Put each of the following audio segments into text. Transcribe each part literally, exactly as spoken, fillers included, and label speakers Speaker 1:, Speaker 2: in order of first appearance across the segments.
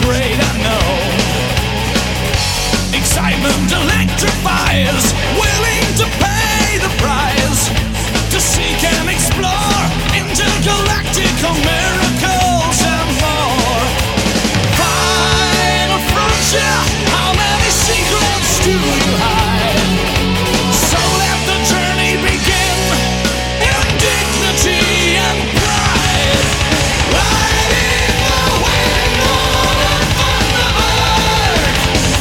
Speaker 1: great unknown. Excitement electrifies, willing to pay the price, to seek and explore intergalactical miracles and more. Final frontier, how many secrets do you hide? So let the journey begin in dignity and pride. Riding the wind on a thunderbird,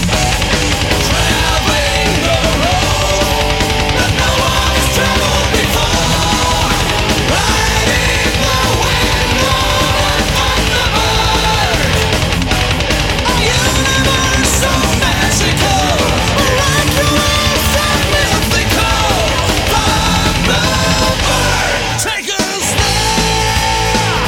Speaker 1: traveling the road that no one has traveled before. Riding the wind on a thunderbird, a universe so magical, miraculous and mythical. Thunderbird, take us there.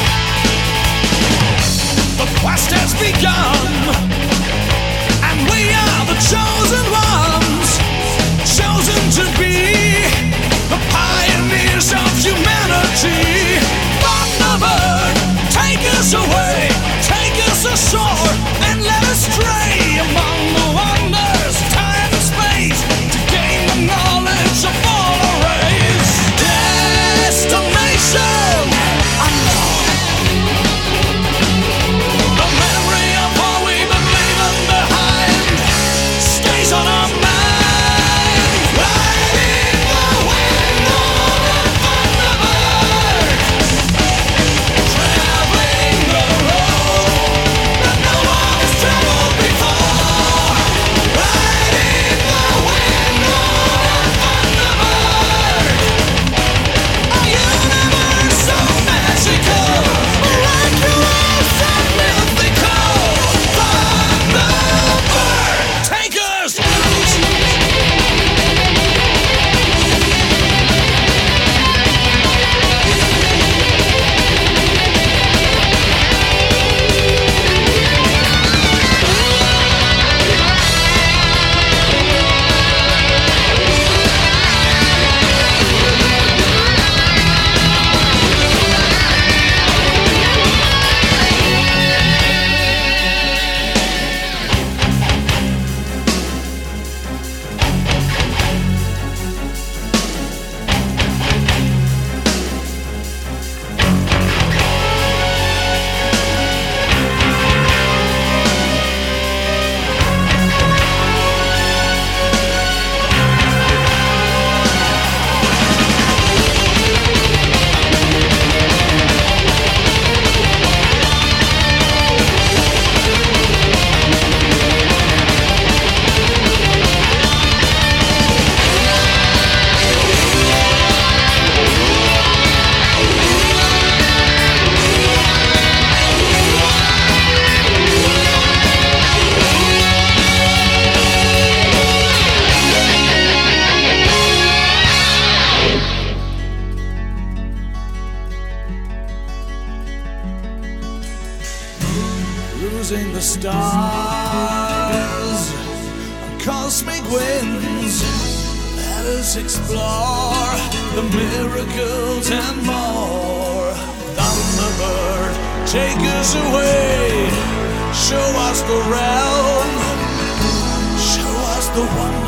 Speaker 1: The quest has begun, and we are the chosen ones, chosen to be the pioneers of humanity. Thunderbird, take us away, take us ashore, and let us stray among the wonders of time and space, to gain the knowledge of all our race. Destination unknown. The memory of what we've been leaving behind stays on our mind. Riding the wind on a thunderbird, traveling the road that no one has traveled before. Riding the wind on a thunderbird, a universe so magical, miraculous and mythical. Thunderbird, take us. Losing the stars on cosmic winds, let us explore the miracles and more. Thunderbird, take us away, show us the realm, show us the wonder.